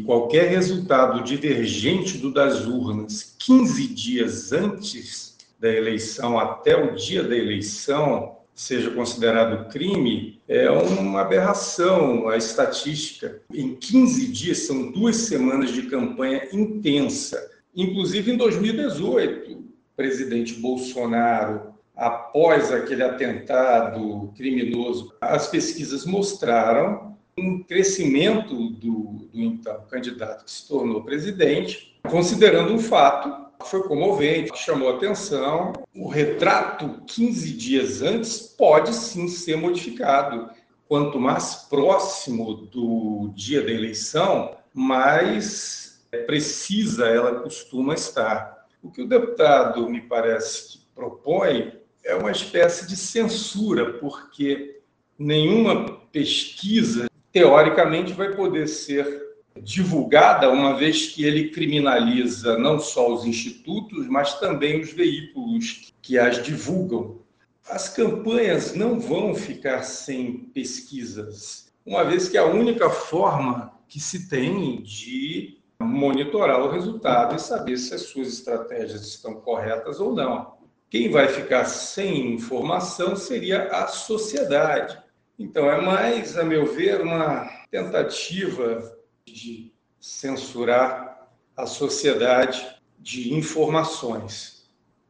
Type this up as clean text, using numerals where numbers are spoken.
qualquer resultado divergente do das urnas 15 dias antes da eleição, até o dia da eleição, seja considerado crime, é uma aberração a estatística. Em 15 dias, são 2 semanas de campanha intensa. Inclusive, em 2018, o presidente Bolsonaro, após aquele atentado criminoso, as pesquisas mostraram um crescimento do então candidato que se tornou presidente, considerando um fato que foi comovente, chamou atenção. O retrato 15 dias antes pode sim ser modificado. Quanto mais próximo do dia da eleição, mais precisa ela costuma estar. O que o deputado, me parece, que propõe é uma espécie de censura, porque nenhuma pesquisa, teoricamente, vai poder ser divulgada, uma vez que ele criminaliza não só os institutos, mas também os veículos que as divulgam. As campanhas não vão ficar sem pesquisas, uma vez que é a única forma que se tem de monitorar o resultado e saber se as suas estratégias estão corretas ou não. Quem vai ficar sem informação seria a sociedade. Então, é mais, a meu ver, uma tentativa de censurar a sociedade de informações.